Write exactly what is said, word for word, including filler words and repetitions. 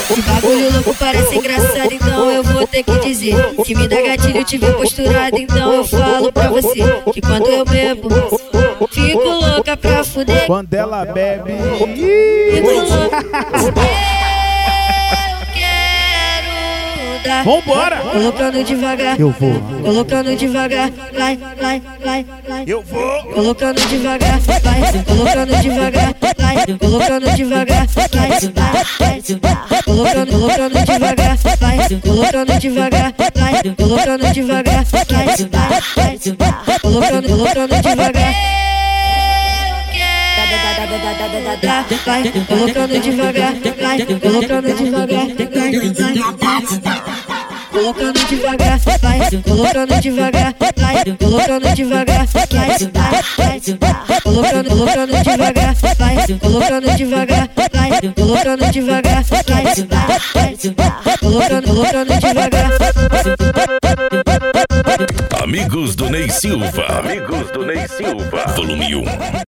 Que bagulho louco parece engraçado, então eu vou ter que dizer. Se me dá gatilho, te ver posturado, então eu falo pra você que quando eu bebo, fico louca pra fuder. Quando ela bebe, fico louca. Vambora! Colocando devagar, eu vou. Colocando devagar, vai, vai, vai, vai. Eu vou. Colocando devagar, vai. Colocando devagar, vai. Colocando devagar, vai, vai. Colocando, colocando devagar, vai. Colocando devagar, vai. Colocando devagar, vai, vai. Colocando, colocando devagar. Vai, colocando devagar, vai, colocando devagar, vai, colocando devagar, vai, colocando devagar, vai, colocando devagar, vai, colocando, colocando devagar, vai, colocando devagar, vai, colocando devagar, vai, colocando, colocando devagar. Amigos do Ney Silva, amigos do Ney Silva, volume um.